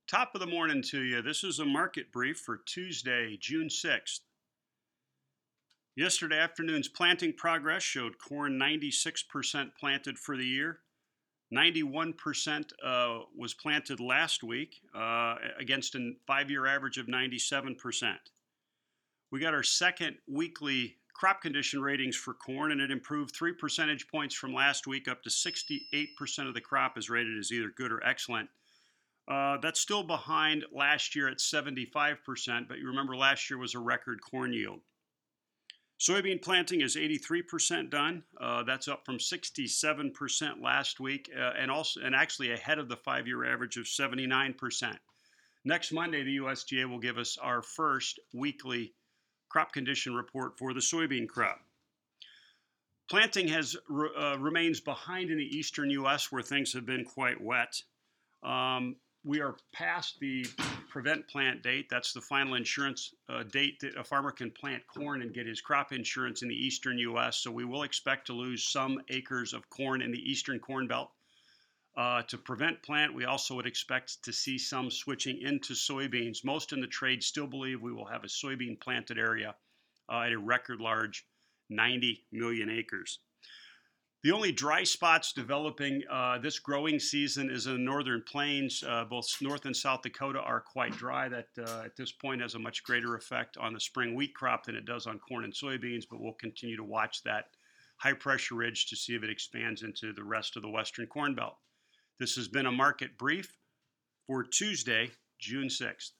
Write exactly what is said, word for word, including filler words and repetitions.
Top of the morning to you. This is a market brief for Tuesday, June sixth. Yesterday afternoon's planting progress showed corn ninety-six percent planted for the year. ninety-one percent uh, was planted last week uh, against a five year average of ninety-seven percent. We got our second weekly crop condition ratings for corn, and it improved three percentage points from last week, up to sixty-eight percent of the crop is rated as either good or excellent. Uh, that's still behind last year at seventy-five percent, but you remember last year was a record corn yield. Soybean planting is eighty-three percent done. Uh, that's up from sixty-seven percent last week, uh, and also and actually ahead of the five-year average of seventy-nine percent. Next Monday, the U S D A will give us our first weekly crop condition report for the soybean crop. Planting has uh, remains behind in the eastern U S, where things have been quite wet. Um, we are past the prevent plant date. That's the final insurance uh, date that a farmer can plant corn and get his crop insurance in the eastern U S. So we will expect to lose some acres of corn in the eastern corn belt. Uh, to prevent plant, we also would expect to see some switching into soybeans. Most in the trade still believe we will have a soybean planted area uh, at a record large ninety million acres. The only dry spots developing uh, this growing season is in the northern plains. Uh, both North and South Dakota are quite dry. That uh, at this point has a much greater effect on the spring wheat crop than it does on corn and soybeans, but we'll continue to watch that high pressure ridge to see if it expands into the rest of the western corn belt. This has been a market brief for Tuesday, June sixth.